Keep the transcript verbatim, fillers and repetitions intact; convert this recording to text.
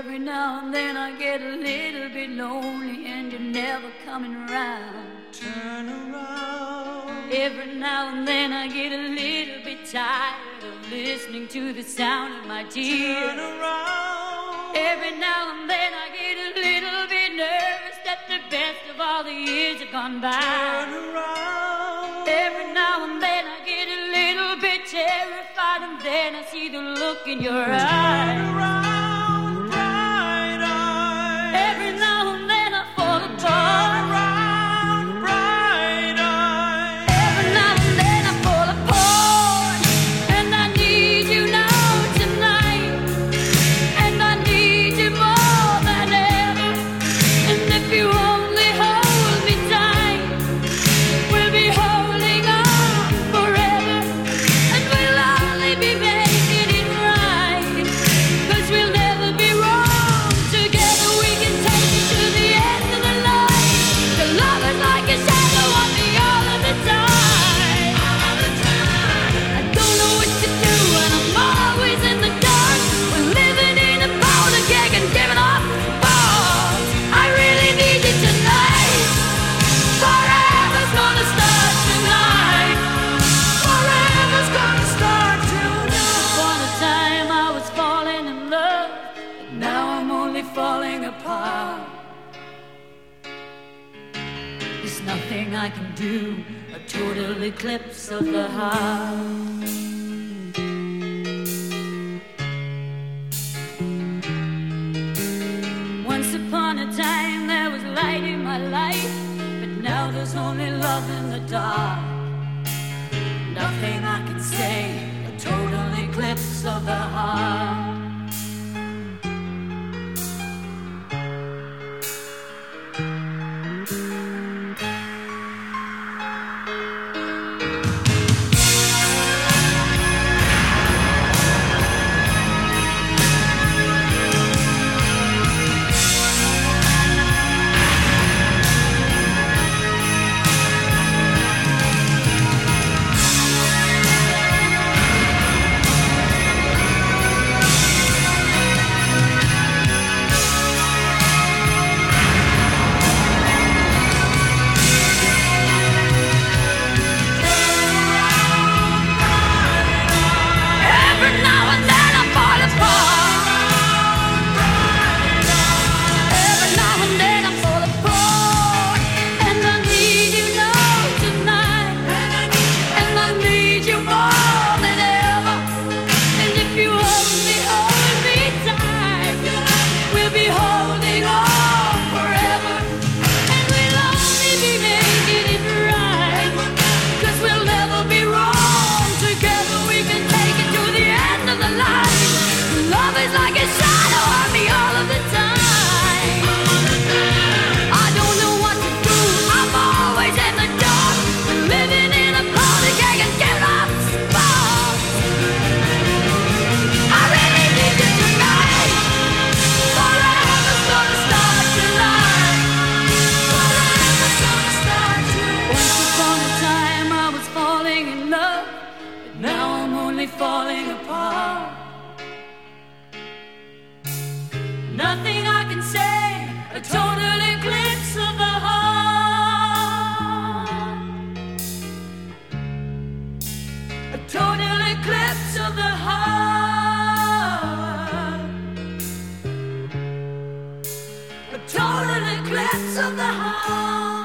Every now and then I get a little bit lonely and you're never coming around. Turn around. Every now and then I get a little bit tired of listening to the sound of my tears. Turn around. Every now and then I get a little bit nervous that the best of all the years have gone by. Turn around. Every now and then I get a little bit terrified, and then I see the look in your eyes. Turn around, bright eyes. Every now and then I fall apart. Turn around, bright eyes. Every now and then I fall apart, and I need you now tonight, and I need you more than ever. And if you only hold me tight, we'll be holding on forever, and we'll only be making it right, 'cause we'll never be wrong. Together we can take it to the end of the line. The love is like a shadow on me all of the time. All the time. I don't know what to do, and I'm always in the dark. We're living in a powder keg and giving off balls. I really need you tonight. Forever's gonna start tonight. Forever's gonna start tonight. Upon a time I was falling in love, but now I'm only falling apart. There's nothing I can do, a total eclipse of the heart. Once upon a time there was light in my life, but now there's only love in the dark. Nothing I can say, a total eclipse of the heart. Every now and then I fall apart. Every now and then I fall apart, and I need you now tonight, and I need you more than ever. And if you only hold me tight, we'll be holding on forever, and we'll only be making it right, 'cause we'll never be wrong. Together we can take it to the end of the line. Love is like a shadow on me all of the time. I don't know what to do, I'm always in the dark. We're living in a powder keg and giving off sparks. I really need you tonight. Forever's gonna start tonight. Forever's gonna start tonight. Once upon a time I was falling in love, but now I'm only falling apart. Nothing I can say, a total eclipse of the heart. A total eclipse of the heart. A total eclipse of the heart.